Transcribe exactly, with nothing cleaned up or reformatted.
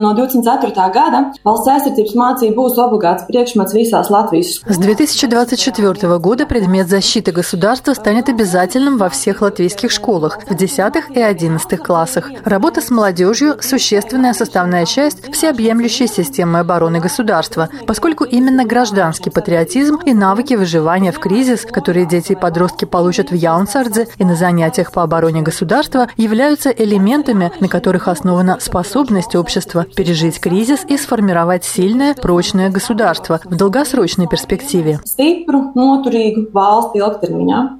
No divdesmit ceturtā gada valsts aizsardzības mācība būs obligāts priekšmets visās Латвijas. С две тысячи двадцать четвёртого года предмет защиты государства станет обязательным во всех латвийских школах в десятых и одиннадцатых классах. Работа с молодежью – существенная составная часть всеобъемлющей системы обороны государства, поскольку именно гражданский патриотизм и навыки выживания в кризис, которые дети и подростки получат в Яунсардзе и на занятиях по обороне государства, являются элементами, на которых основана способность общества пережить кризис и сформировать сильное, прочное государство в долгосрочной перспективе.